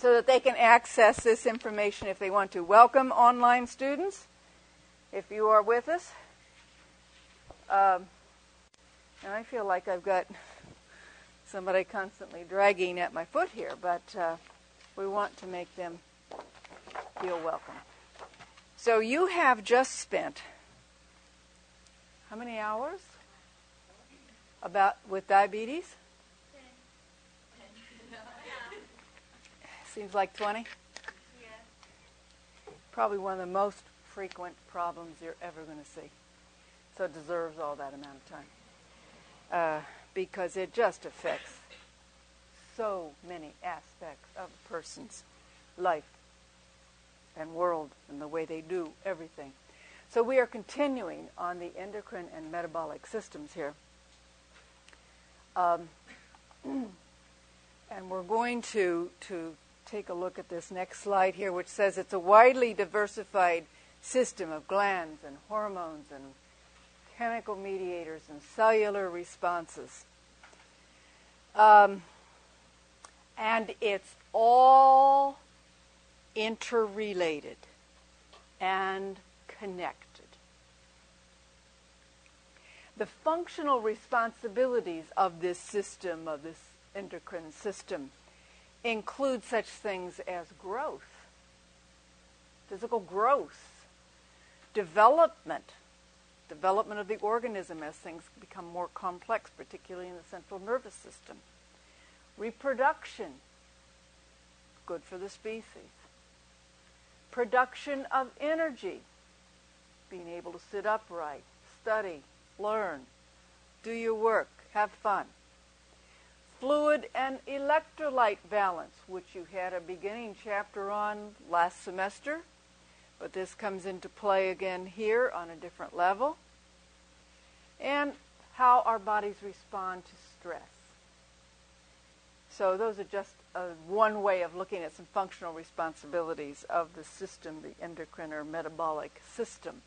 so that they can access this information if they want to. Welcome, online students, if you are with us. And I feel like I've got somebody constantly dragging at my foot here, but we want to make them feel welcome. So you have just spent how many hours with diabetes? Seems like 20? Yeah. Probably one of the most frequent problems you're ever going to see. So it deserves all that amount of time. Because it just affects so many aspects of a person's life and world and the way they do everything. So we are continuing on the endocrine and metabolic systems here. And we're going to take a look at this next slide here, which says it's a widely diversified system of glands and hormones and chemical mediators and cellular responses. And it's all interrelated and connected. The functional responsibilities of this system, of this endocrine system, include such things as growth, physical growth, development of the organism as things become more complex, particularly in the central nervous system, reproduction, good for the species, production of energy, being able to sit upright, study, learn, do your work, have fun. Fluid and electrolyte balance, which you had a beginning chapter on last semester, but this comes into play again here on a different level. And how our bodies respond to stress. So those are just one way of looking at some functional responsibilities of the system, the endocrine or metabolic system.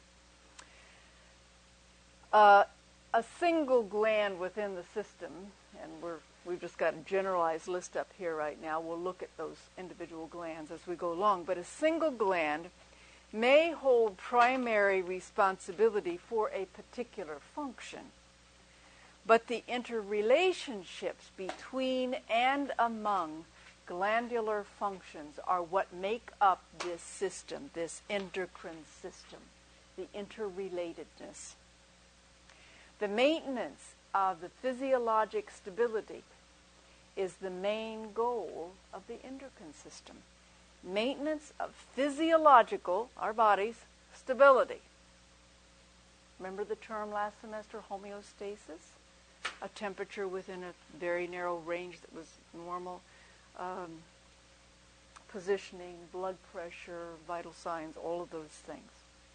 A single gland within the system, and we've just got a generalized list up here right now. We'll look at those individual glands as we go along. But a single gland may hold primary responsibility for a particular function. But the interrelationships between and among glandular functions are what make up this system, this endocrine system, the interrelatedness. The maintenance of the physiologic stability is the main goal of the endocrine system. Maintenance of physiological, our body's, stability. Remember the term last semester, homeostasis? A temperature within a very narrow range that was normal. Positioning, blood pressure, vital signs, all of those things.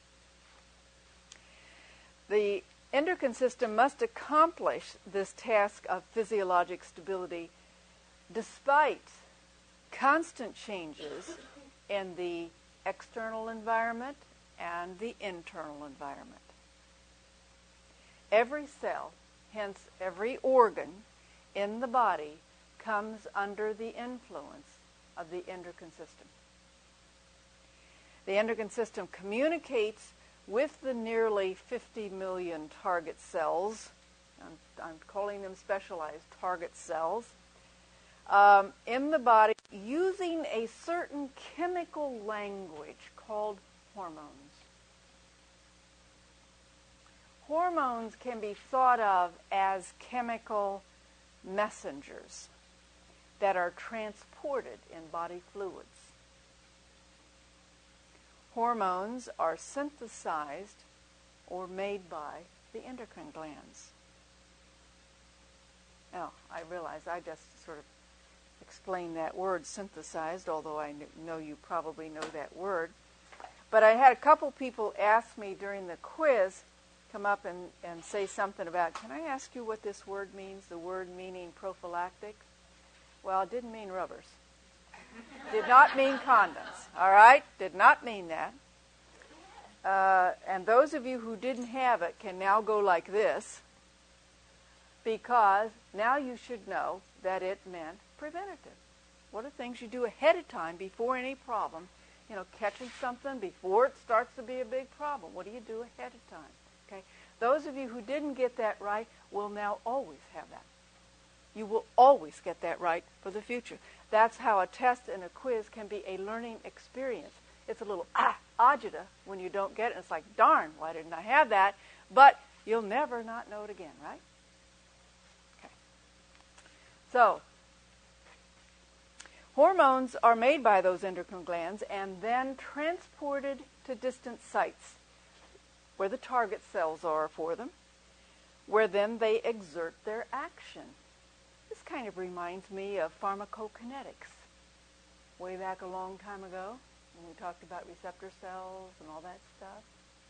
The endocrine system must accomplish this task of physiologic stability despite constant changes in the external environment and the internal environment. Every cell, hence every organ in the body, comes under the influence of the endocrine system. The endocrine system communicates with the nearly 50 million target cells, I'm calling them specialized target cells, in the body using a certain chemical language called hormones. Hormones can be thought of as chemical messengers that are transported in body fluids. Hormones are synthesized or made by the endocrine glands. Now, I realize I just sort of explained that word, synthesized, although I know you probably know that word. But I had a couple people ask me during the quiz, come up and say something about, can I ask you what this word means, the word meaning prophylactic? Well, it didn't mean rubbers. Did not mean condoms, all right? Did not mean that. And those of you who didn't have it can now go like this, because now you should know that it meant preventative. What are things you do ahead of time before any problem? You know, catching something before it starts to be a big problem. What do you do ahead of time? Okay? Those of you who didn't get that right will now always have that. You will always get that right for the future. That's how a test and a quiz can be a learning experience. It's a little agita when you don't get it. It's like, darn, why didn't I have that? But you'll never not know it again, right? Okay. So, hormones are made by those endocrine glands and then transported to distant sites where the target cells are for them, where then they exert their action. This kind of reminds me of pharmacokinetics. Way back a long time ago, when we talked about receptor cells and all that stuff.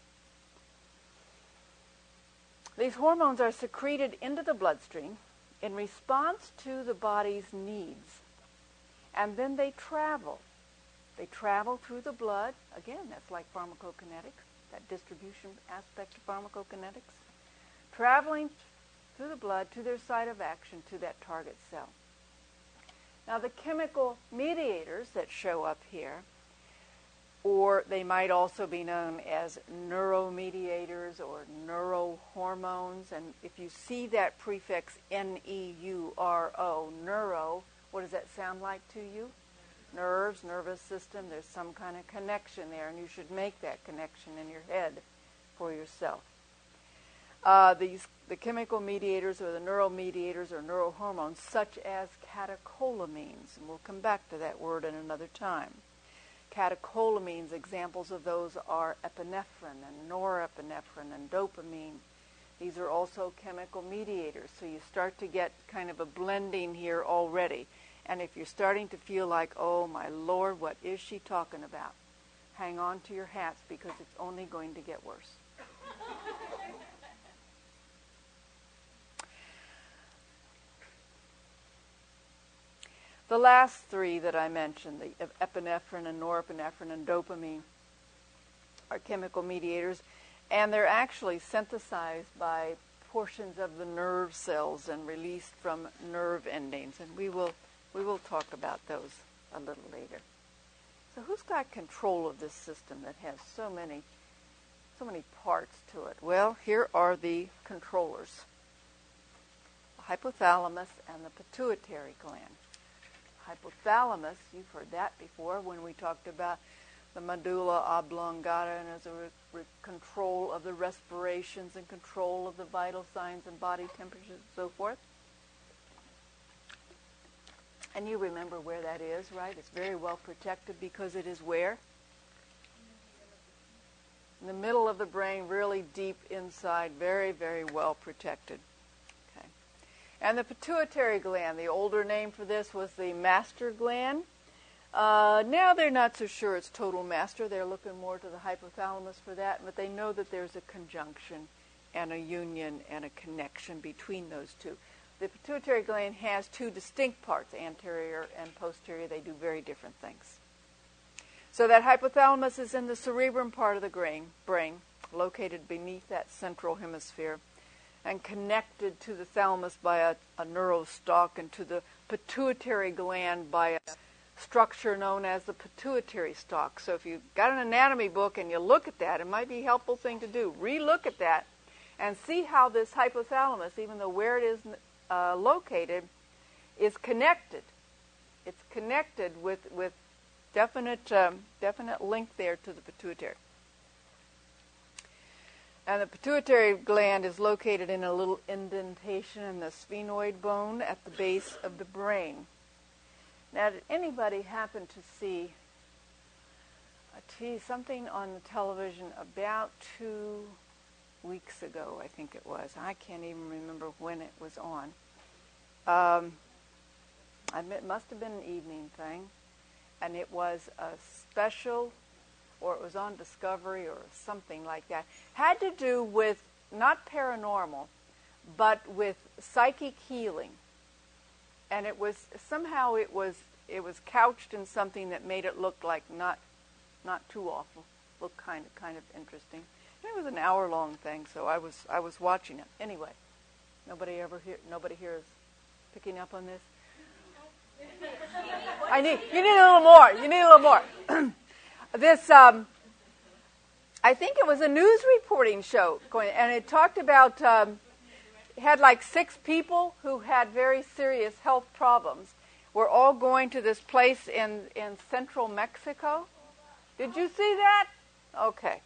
These hormones are secreted into the bloodstream in response to the body's needs. And then they travel. They travel through the blood. Again, that's like pharmacokinetics, that distribution aspect of pharmacokinetics. Traveling through the blood to their site of action, to that target cell. Now, the chemical mediators that show up here, or they might also be known as neuromediators or neurohormones. And if you see that prefix N-E-U-R-O, neuro, what does that sound like to you? Nerves, nervous system. There's some kind of connection there, and you should make that connection in your head for yourself. The chemical mediators or the neuromediators or neurohormones, such as catecholamines, and we'll come back to that word in another time. Catecholamines, examples of those are epinephrine and norepinephrine and dopamine. These are also chemical mediators, so you start to get kind of a blending here already. And if you're starting to feel like, oh my Lord, what is she talking about? Hang on to your hats because it's only going to get worse. The last three that I mentioned, the epinephrine and norepinephrine and dopamine, are chemical mediators, and they're actually synthesized by portions of the nerve cells and released from nerve endings, and we will talk about those a little later. So who's got control of this system that has so many parts to it? Well, here are the controllers. The hypothalamus and the pituitary gland. Hypothalamus, you've heard that before when we talked about the medulla oblongata and as a control of the respirations and control of the vital signs and body temperatures and so forth. And you remember where that is, right? It's very well protected because it is where? In the middle of the brain, really deep inside, very, very well protected. And the pituitary gland, the older name for this was the master gland. Now they're not so sure it's total master. They're looking more to the hypothalamus for that, but they know that there's a conjunction and a union and a connection between those two. The pituitary gland has two distinct parts, anterior and posterior. They do very different things. So that hypothalamus is in the cerebrum part of the brain, located beneath that central hemisphere, and connected to the thalamus by a neurostalk and to the pituitary gland by a structure known as the pituitary stalk. So if you've got an anatomy book and you look at that, it might be a helpful thing to do. Re-look at that and see how this hypothalamus, even though where it is located, is connected. It's connected with definite link there to the pituitary. And the pituitary gland is located in a little indentation in the sphenoid bone at the base of the brain. Now, did anybody happen to see something on the television about 2 weeks ago, I think it was. I can't even remember when it was on. It must have been an evening thing. And it was a special, or it was on Discovery or something like that. Had to do with, not paranormal, but with psychic healing. And it was, somehow it was couched in something that made it look like not too awful, looked kind of interesting. And it was an hour-long thing, so I was watching it. Anyway, nobody here is picking up on this? You need a little more. You need a little more. This, I think it was a news reporting show going, and it talked about, it had like 6 people who had very serious health problems. We're all going to this place in central Mexico. Did you see that? Okay.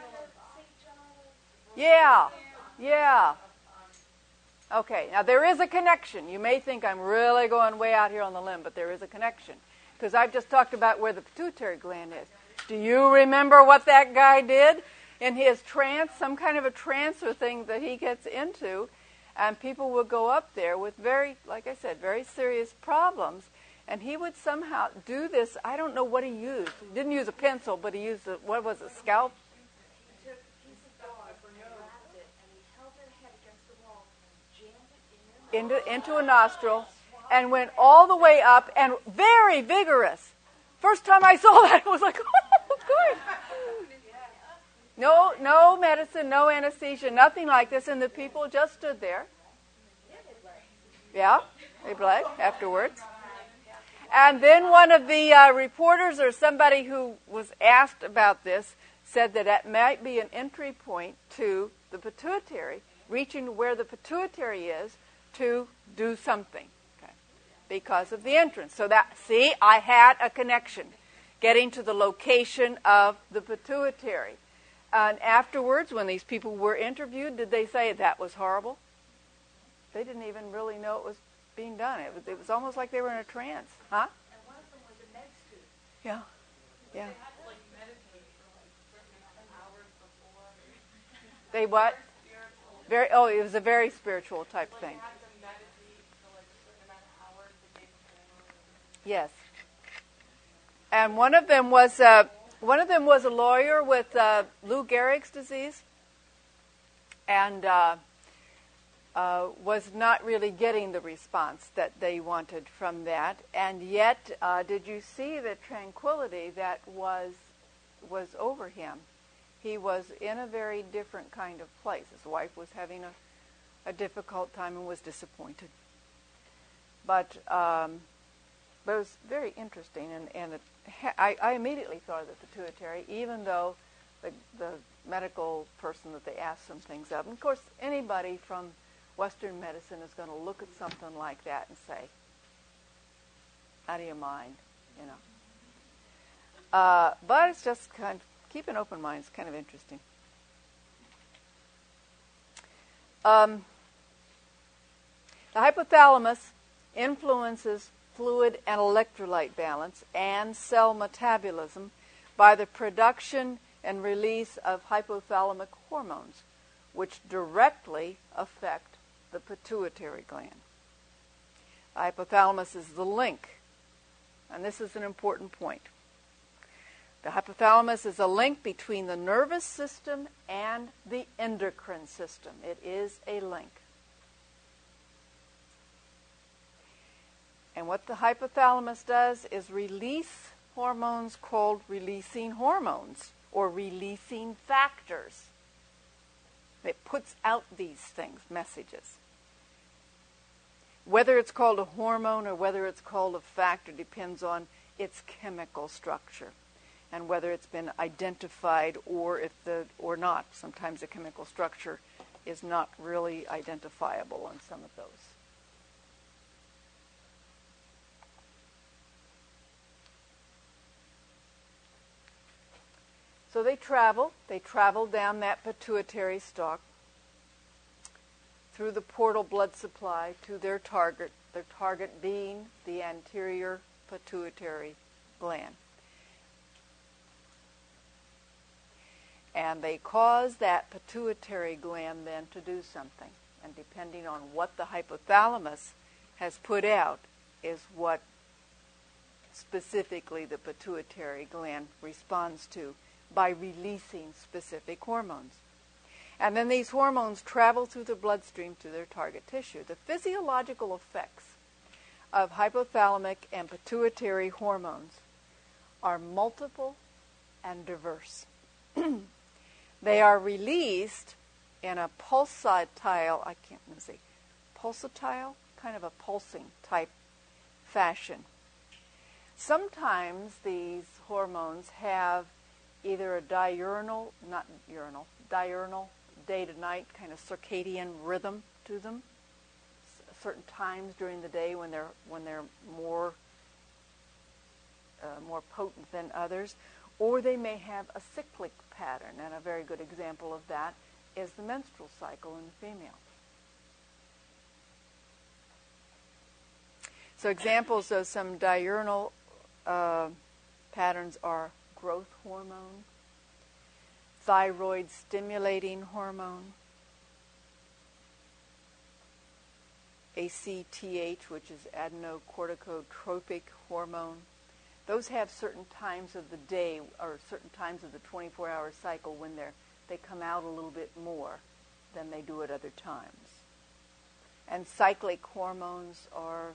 Yeah. Okay, now there is a connection. You may think I'm really going way out here on the limb, but there is a connection. Because I've just talked about where the pituitary gland is. Do you remember what that guy did in his trance, some kind of a trance or thing that he gets into? And people would go up there with very, like I said, very serious problems. And he would somehow do this. I don't know what he used. He didn't use a pencil, but he used, what was it, scalp? He took a piece of gauze and he wrapped it, and he held their head against the wall and jammed it into a nostril, and went all the way up, and very vigorous. First time I saw that, I was like, oh, good. No medicine, no anesthesia, nothing like this, and the people just stood there. Yeah, they bled afterwards. And then one of the reporters or somebody who was asked about this said that it might be an entry point to the pituitary, reaching where the pituitary is to do something, okay, because of the entrance. So that, see, I had a connection, getting to the location of the pituitary. And afterwards, when these people were interviewed, did they say that was horrible? They didn't even really know it was being done. It was almost like they were in a trance. Huh? And one of them was a med student. Yeah. They had to meditate for a certain amount of hours before. They what? Spiritual. It was a very spiritual type thing. They had to meditate for a certain amount of hours the day before. Yes. And one of them was a lawyer with Lou Gehrig's disease, and was not really getting the response that they wanted from that. And yet, did you see the tranquility that was over him? He was in a very different kind of place. His wife was having a difficult time and was disappointed. But it was very interesting, and I immediately thought of the pituitary, even though the medical person that they asked some things of. And of course, anybody from Western medicine is going to look at something like that and say, out of your mind, you know. But it's just kind of, keep an open mind. It's kind of interesting. The hypothalamus influences fluid and electrolyte balance and cell metabolism by the production and release of hypothalamic hormones, which directly affect the pituitary gland. The hypothalamus is the link, and this is an important point. The hypothalamus is a link between the nervous system and the endocrine system. It is a link. And what the hypothalamus does is release hormones called releasing hormones or releasing factors. It puts out these things, messages. Whether it's called a hormone or whether it's called a factor depends on its chemical structure and whether it's been identified or not. Sometimes the chemical structure is not really identifiable on some of those. So they travel down that pituitary stalk through the portal blood supply to their target being the anterior pituitary gland. And they cause that pituitary gland then to do something. And depending on what the hypothalamus has put out is what specifically the pituitary gland responds to by releasing specific hormones. And then these hormones travel through the bloodstream to their target tissue. The physiological effects of hypothalamic and pituitary hormones are multiple and diverse. They are released in a pulsatile, kind of a pulsing type fashion. Sometimes these hormones have either a diurnal day to night kind of circadian rhythm to them, certain times during the day when they're more potent than others, or they may have a cyclic pattern, and a very good example of that is the menstrual cycle in the female. So examples of some diurnal patterns are growth hormone, thyroid stimulating hormone, ACTH, which is adrenocorticotropic hormone. Those have certain times of the day or certain times of the 24-hour cycle when they come out a little bit more than they do at other times. And cyclic hormones are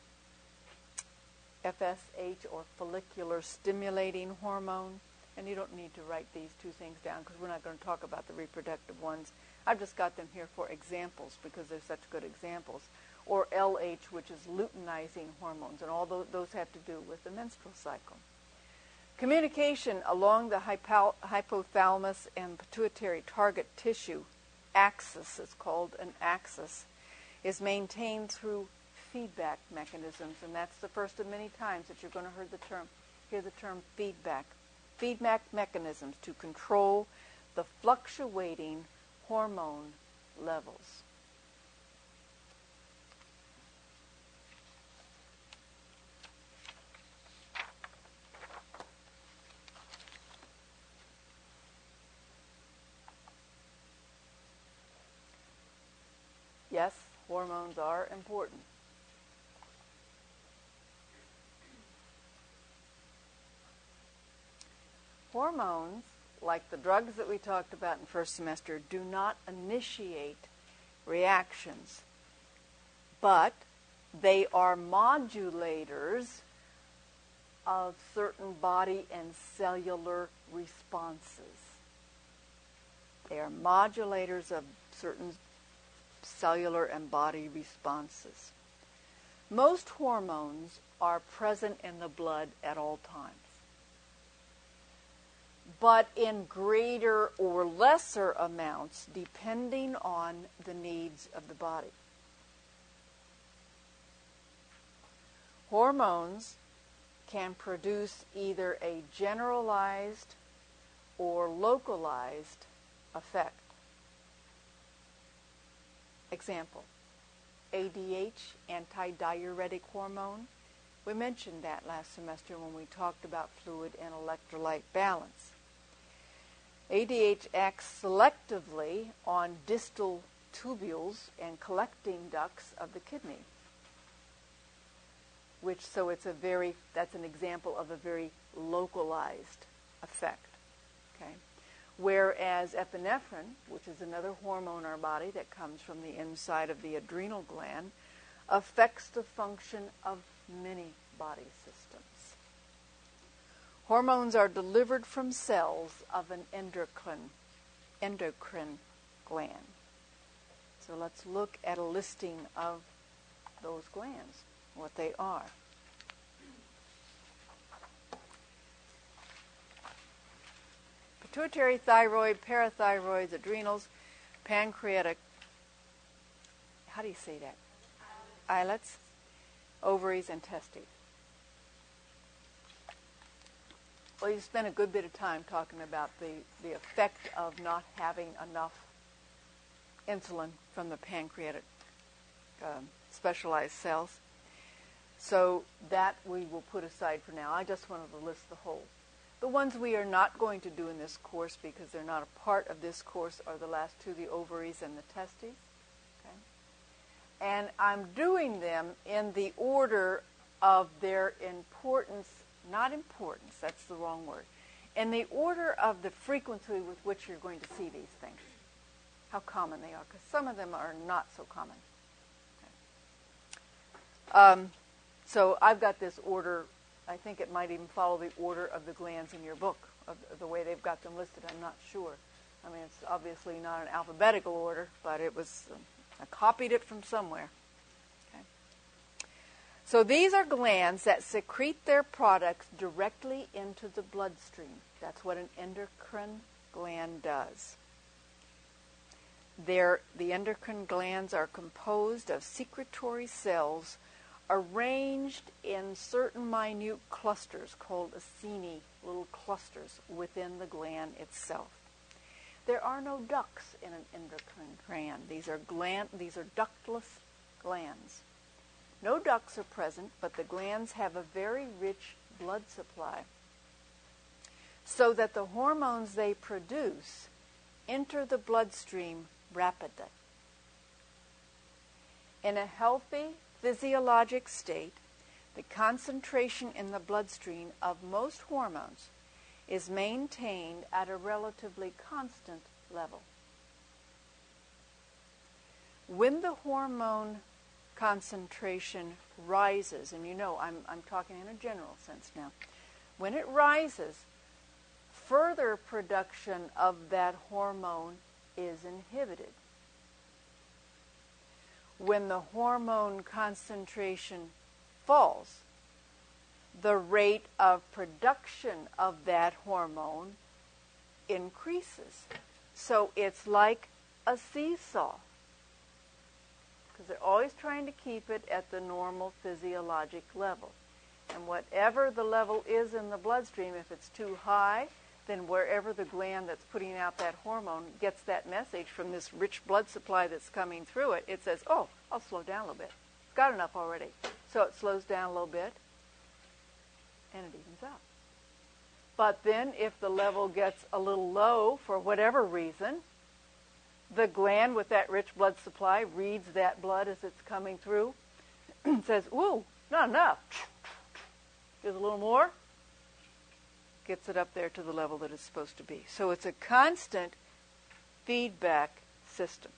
FSH, or follicular stimulating hormone. And you don't need to write these two things down because we're not going to talk about the reproductive ones. I've just got them here for examples because they're such good examples. Or LH, which is luteinizing hormones, and all those have to do with the menstrual cycle. Communication along the hypothalamus and pituitary target tissue axis, is called an axis, is maintained through feedback mechanisms, and that's the first of many times that you're going to hear the term feedback. Feedback mechanisms to control the fluctuating hormone levels. Yes, hormones are important. Hormones, like the drugs that we talked about in first semester, do not initiate reactions, but they are modulators of certain body and cellular responses. They are modulators of certain cellular and body responses. Most hormones are present in the blood at all times, but in greater or lesser amounts depending on the needs of the body. Hormones can produce either a generalized or localized effect. Example, ADH, antidiuretic hormone. We mentioned that last semester when we talked about fluid and electrolyte balance. ADH acts selectively on distal tubules and collecting ducts of the kidney, that's an example of a very localized effect. Okay? Whereas epinephrine, which is another hormone in our body that comes from the inside of the adrenal gland, affects the function of many body systems. Hormones are delivered from cells of an endocrine gland. So let's look at a listing of those glands, what they are. Pituitary, thyroid, parathyroids, adrenals, pancreatic, how do you say that? Islets, ovaries, and testes. Well, you spent a good bit of time talking about the effect of not having enough insulin from the pancreatic specialized cells. So that we will put aside for now. I just wanted to list the whole. The ones we are not going to do in this course because they're not a part of this course are the last two, the ovaries and the testes. Okay? And I'm doing them in the order of their importance, not importance, that's the wrong word, in the order of the frequency with which you're going to see these things, how common they are, because some of them are not so common. Okay. So I've got this order. I think it might even follow the order of the glands in your book, of the way they've got them listed. I'm not sure. I mean, it's obviously not an alphabetical order, but it was, I copied it from somewhere. Okay. So these are glands that secrete their products directly into the bloodstream. That's what an endocrine gland does. The endocrine glands are composed of secretory cells arranged in certain minute clusters called acini, little clusters within the gland itself. There are no ducts in an endocrine gland. These are ductless glands. No ducts are present, but the glands have a very rich blood supply, so that the hormones they produce enter the bloodstream rapidly. In a healthy physiologic state, the concentration in the bloodstream of most hormones is maintained at a relatively constant level. When the hormone concentration rises, and you know I'm talking in a general sense now, when it rises, further production of that hormone is inhibited. When the hormone concentration falls, the rate of production of that hormone increases. So it's like a seesaw, because they're always trying to keep it at the normal physiologic level. And whatever the level is in the bloodstream, if it's too high, then wherever the gland that's putting out that hormone gets that message from this rich blood supply that's coming through it, it says, oh, I'll slow down a little bit. It's got enough already. So it slows down a little bit, and it evens out. But then if the level gets a little low for whatever reason, the gland with that rich blood supply reads that blood as it's coming through and says, ooh, not enough. Here's a little more. Gets it up there to the level that it's supposed to be. So it's a constant feedback system.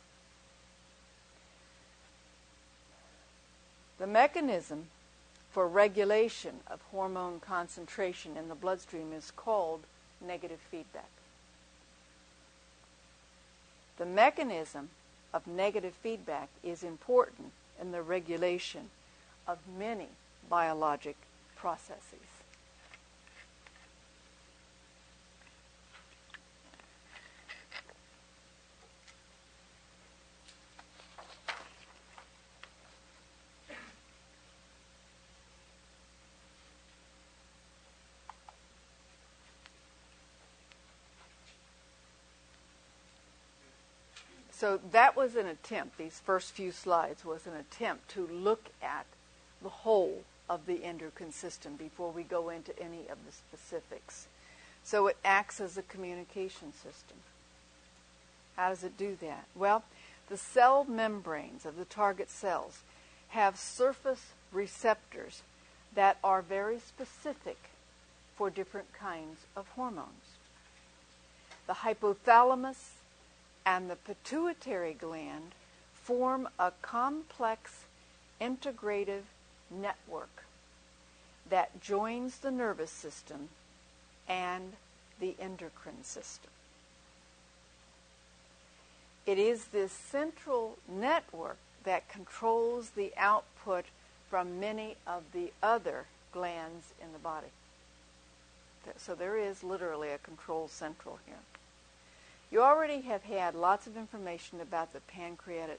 The mechanism for regulation of hormone concentration in the bloodstream is called negative feedback. The mechanism of negative feedback is important in the regulation of many biologic processes. So that was an attempt, these first few slides was an attempt to look at the whole of the endocrine system before we go into any of the specifics. So it acts as a communication system. How does it do that? Well, the cell membranes of the target cells have surface receptors that are very specific for different kinds of hormones. The hypothalamus and the pituitary gland form a complex integrative network that joins the nervous system and the endocrine system. It is this central network that controls the output from many of the other glands in the body. So there is literally a control central here. You already have had lots of information about the pancreatic,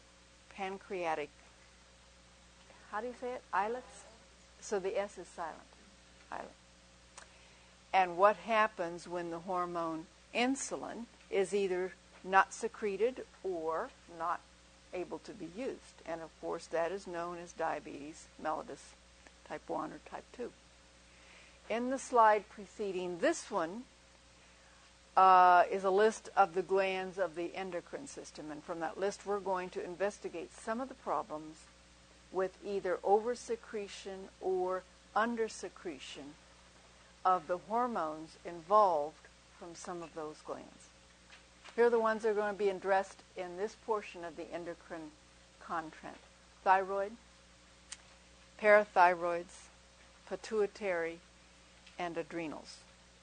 how do you say it? Islets? So the S is silent. Islet. And what happens when the hormone insulin is either not secreted or not able to be used. And of course that is known as diabetes mellitus type 1 or type 2. In the slide preceding this one is a list of the glands of the endocrine system. And from that list we're going to investigate some of the problems with either oversecretion or undersecretion of the hormones involved from some of those glands. Here are the ones that are going to be addressed in this portion of the endocrine content. Thyroid, parathyroids, pituitary, and adrenals.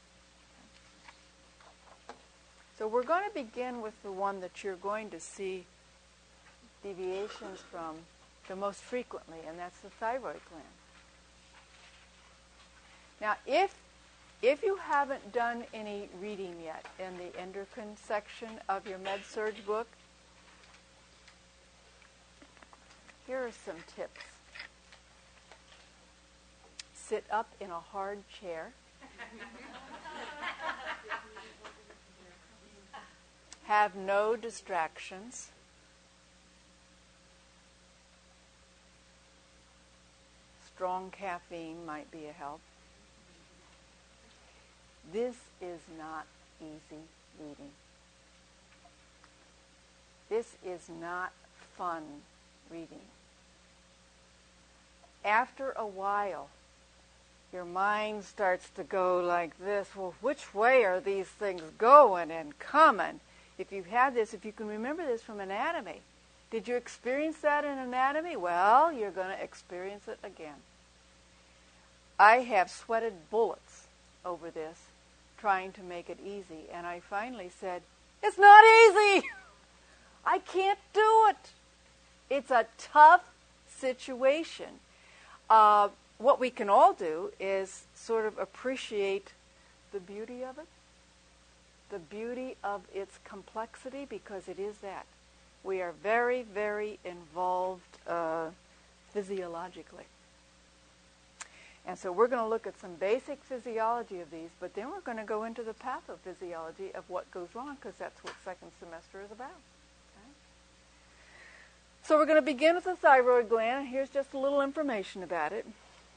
So we're going to begin with the one that you're going to see deviations from the most frequently, and that's the thyroid gland. Now, if you haven't done any reading yet in the endocrine section of your Med-Surg book, here are some tips. Sit up in a hard chair. Have no distractions. Strong caffeine might be a help. This is not easy reading. This is not fun reading. After a while, your mind starts to go like this. Well, which way are these things going and coming? If you've had this, if you can remember this from anatomy, did you experience that in anatomy? Well, you're going to experience it again. I have sweated bullets over this, trying to make it easy, and I finally said, it's not easy. I can't do it. It's a tough situation. What we can all do is sort of appreciate the beauty of it, the beauty of its complexity, because it is that. We are very, very involved physiologically. And so we're going to look at some basic physiology of these, but then we're going to go into the pathophysiology of what goes wrong, because that's what second semester is about. Okay? So we're going to begin with the thyroid gland. Here's just a little information about it.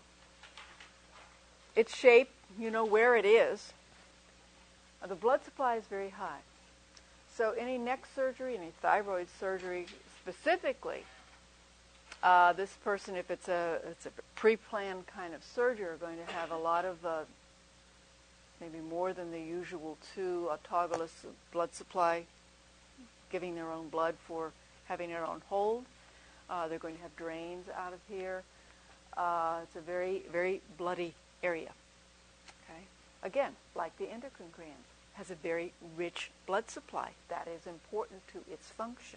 Its shape, you know where it is. The blood supply is very high. So any neck surgery, any thyroid surgery specifically, this person, if it's a pre-planned kind of surgery, are going to have a lot of, maybe more than the usual 2 autologous blood supply, giving their own blood for having their own hold. They're going to have drains out of here. It's a very, very bloody area. Okay? Again, like the endocrine gland, has a very rich blood supply. That is important to its function.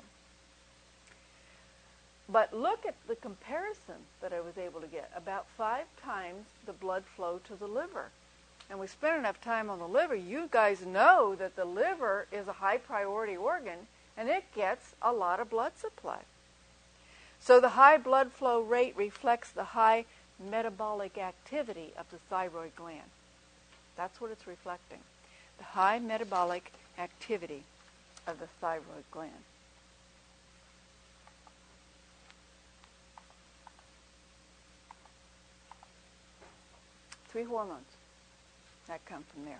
But look at the comparison that I was able to get. About 5 times the blood flow to the liver. And we spent enough time on the liver. You guys know that the liver is a high priority organ, and it gets a lot of blood supply. So the high blood flow rate reflects the high metabolic activity of the thyroid gland. That's what it's reflecting. The high metabolic activity of the thyroid gland. Three hormones that come from there.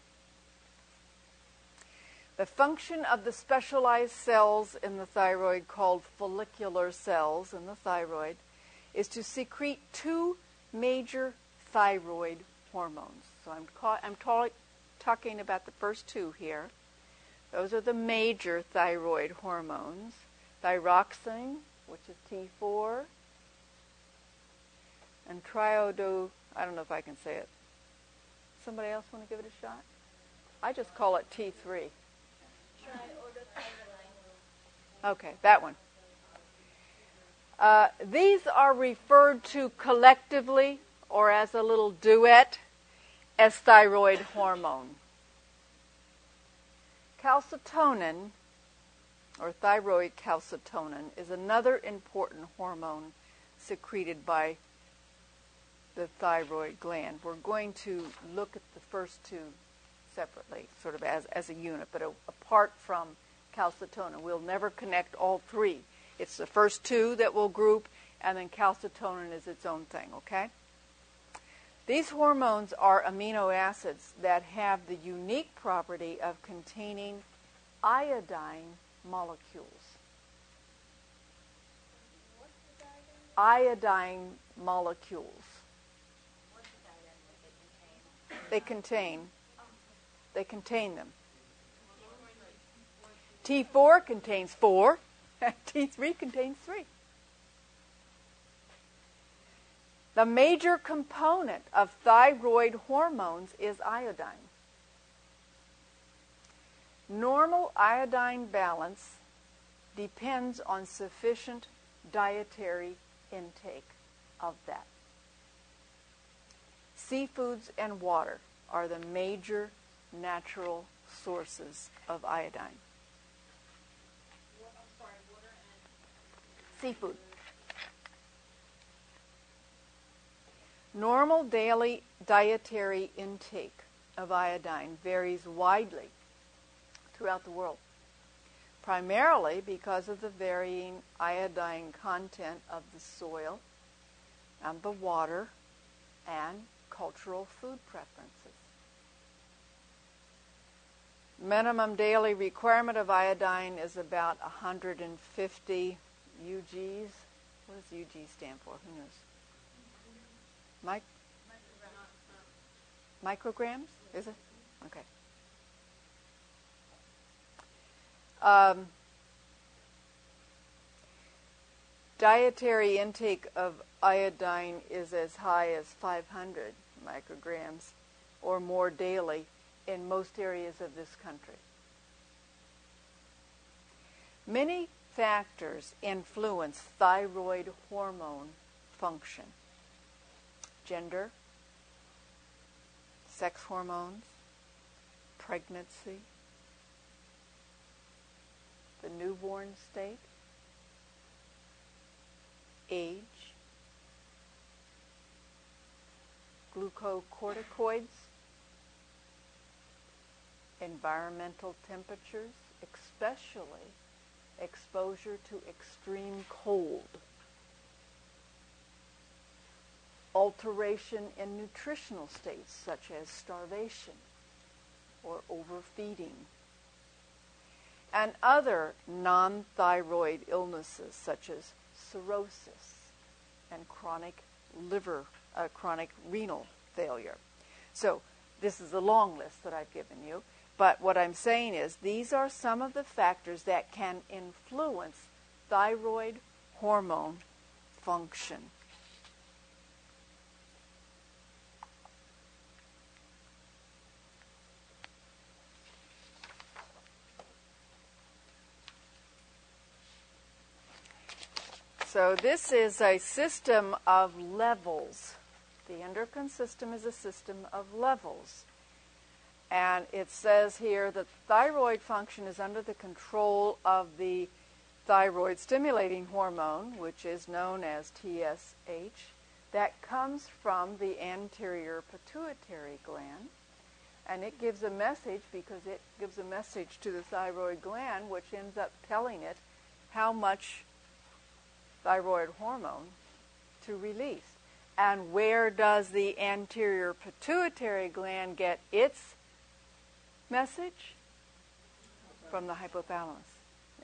The function of the specialized cells in the thyroid, called follicular cells in the thyroid, is to secrete 2 major thyroid hormones. So I'm talking about the first 2 here. Those are the major thyroid hormones. Thyroxine, which is T4, and I don't know if I can say it. Somebody else want to give it a shot? I just call it T3. Okay, that one. These are referred to collectively, or as a little duet, as thyroid hormone. Calcitonin, or thyroid calcitonin, is another important hormone secreted by the thyroid gland. We're going to look at the first 2 separately, sort of as a unit, but apart from calcitonin. We'll never connect all 3. It's the first 2 that we'll group, and then calcitonin is its own thing, okay? These hormones are amino acids that have the unique property of containing iodine molecules. Iodine molecules. They contain them. T4 contains 4, T3 contains 3. The major component of thyroid hormones is iodine. Normal iodine balance depends on sufficient dietary intake of that. Seafoods and water are the major natural sources of iodine. I'm sorry, water and Seafood. Normal daily dietary intake of iodine varies widely throughout the world, primarily because of the varying iodine content of the soil and the water and cultural food preferences. Minimum daily requirement of iodine is about 150 UGs. What does UG stand for? Who knows? Micrograms? Is it? Okay. Dietary intake of iodine is as high as 500 micrograms or more daily in most areas of this country. Many factors influence thyroid hormone function. Gender, sex hormones, pregnancy, the newborn state, age, glucocorticoids, environmental temperatures, especially exposure to extreme cold, alteration in nutritional states such as starvation or overfeeding, and other non-thyroid illnesses such as cirrhosis and chronic renal failure. So this is a long list that I've given you, but what I'm saying is these are some of the factors that can influence thyroid hormone function. So this is a system of levels. The endocrine system is a system of levels. And it says here that thyroid function is under the control of the thyroid stimulating hormone, which is known as TSH, that comes from the anterior pituitary gland. And it gives a message because it gives a message to the thyroid gland, which ends up telling it how much thyroid hormone to release. And where does the anterior pituitary gland get its message? From the hypothalamus. Yeah.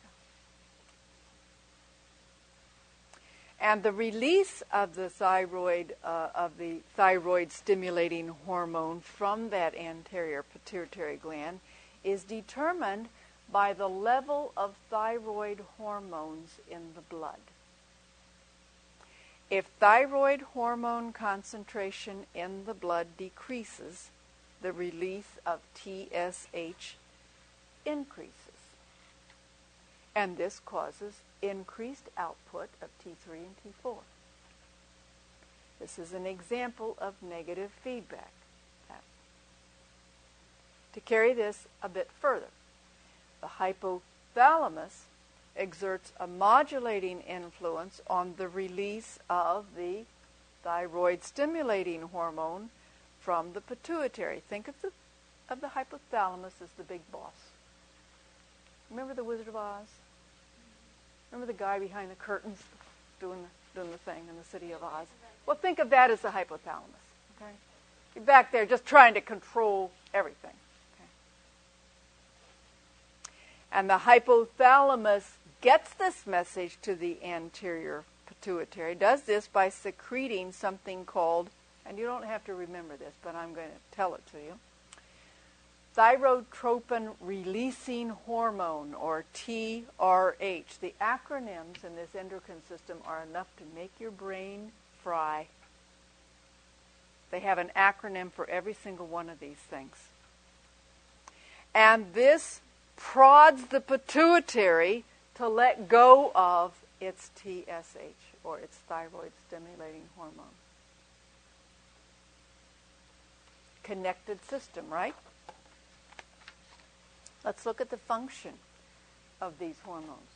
And the release of the thyroid stimulating hormone from that anterior pituitary gland is determined by the level of thyroid hormones in the blood. If thyroid hormone concentration in the blood decreases, the release of TSH increases. And this causes increased output of T3 and T4. This is an example of negative feedback. To carry this a bit further, the hypothalamus exerts a modulating influence on the release of the thyroid stimulating hormone from the pituitary. Think of the hypothalamus as the big boss. Remember the Wizard of Oz? Remember the guy behind the curtains doing the thing in the city of Oz? Well, think of that as the hypothalamus. Okay, you're back there just trying to control everything. Okay? And the hypothalamus gets this message to the anterior pituitary, does this by secreting something called, and you don't have to remember this, but I'm going to tell it to you, thyrotropin releasing hormone, or TRH. The acronyms in this endocrine system are enough to make your brain fry. They have an acronym for every single one of these things. And this prods the pituitary to let go of It's TSH, or it's thyroid stimulating hormone. Connected system, right? Let's look at the function of these hormones.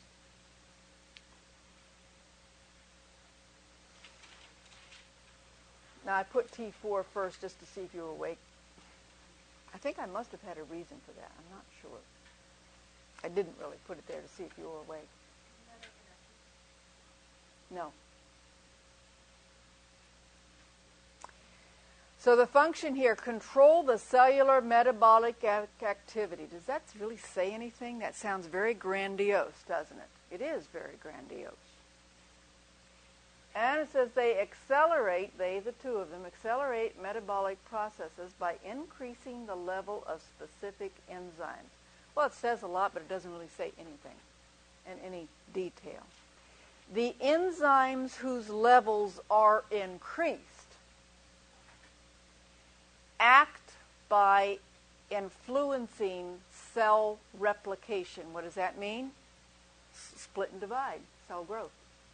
Now, I put T4 first just to see if you were awake. I think I must have had a reason for that. I'm not sure. I didn't really put it there to see if you were awake. No. So the function here, control the cellular metabolic activity. Does that really say anything? That sounds very grandiose, doesn't it? It is very grandiose. And it says they accelerate, the two of them, accelerate metabolic processes by increasing the level of specific enzymes. Well, it says a lot, but it doesn't really say anything in any detail. The enzymes whose levels are increased act by influencing cell replication. What does that mean? Split and divide, cell growth.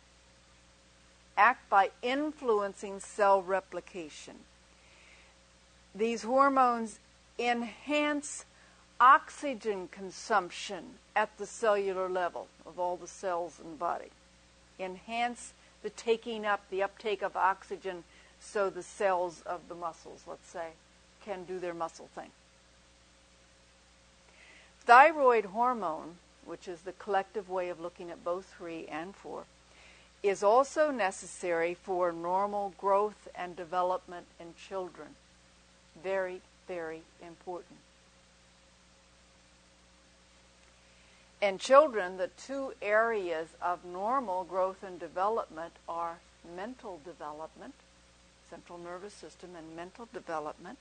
Act by influencing cell replication. These hormones enhance oxygen consumption at the cellular level of all the cells in the body. Enhance the uptake of oxygen so the cells of the muscles, let's say, can do their muscle thing. Thyroid hormone, which is the collective way of looking at both 3 and 4, is also necessary for normal growth and development in children. Very, very important. In children, the 2 areas of normal growth and development are mental development, central nervous system, and mental development.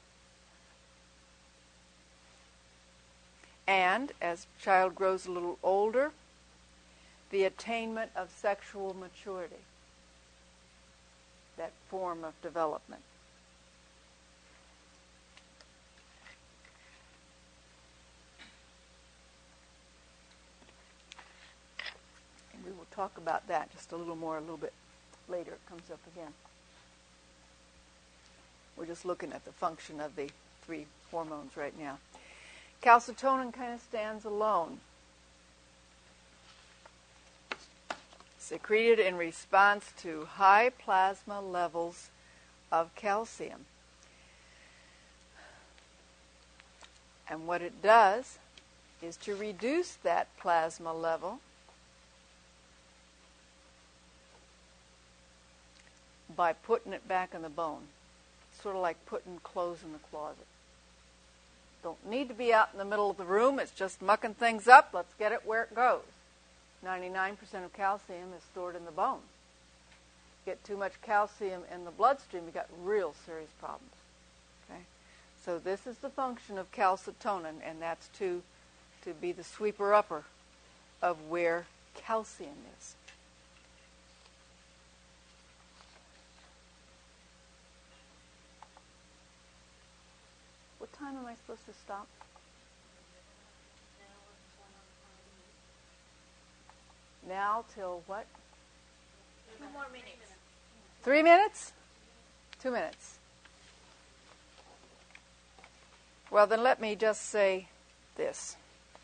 And as the child grows a little older, the attainment of sexual maturity, that form of development. And we will talk about that just a little bit later. It comes up again. We're just looking at the function of the 3 hormones right now. Calcitonin kind of stands alone. Secreted in response to high plasma levels of calcium. And what it does is to reduce that plasma level by putting it back in the bone. Sort of like putting clothes in the closet. Don't need to be out in the middle of the room. It's just mucking things up. Let's get it where it goes. 99% of calcium is stored in the bone. Get too much calcium in the bloodstream, you got real serious problems. Okay? So this is the function of calcitonin, and that's to be the sweeper-upper of where calcium is. What time am I supposed to stop? Now till what? 2 more minutes. 3 minutes? 2 minutes. Well, then let me just say this.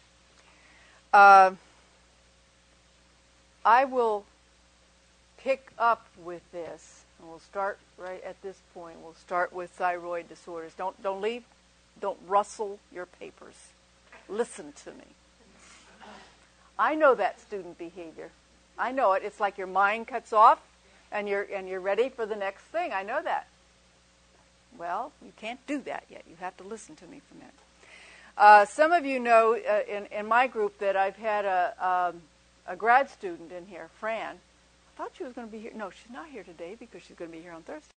I will pick up with this, and we'll start right at this point. We'll start with thyroid disorders. Don't leave. Don't rustle your papers. Listen to me. I know that student behavior. I know it. It's like your mind cuts off, and you're ready for the next thing. I know that. Well, you can't do that yet. You have to listen to me for a minute. Some of you know in my group that I've had a grad student in here, Fran. I thought she was going to be here. No, she's not here today because she's going to be here on Thursday.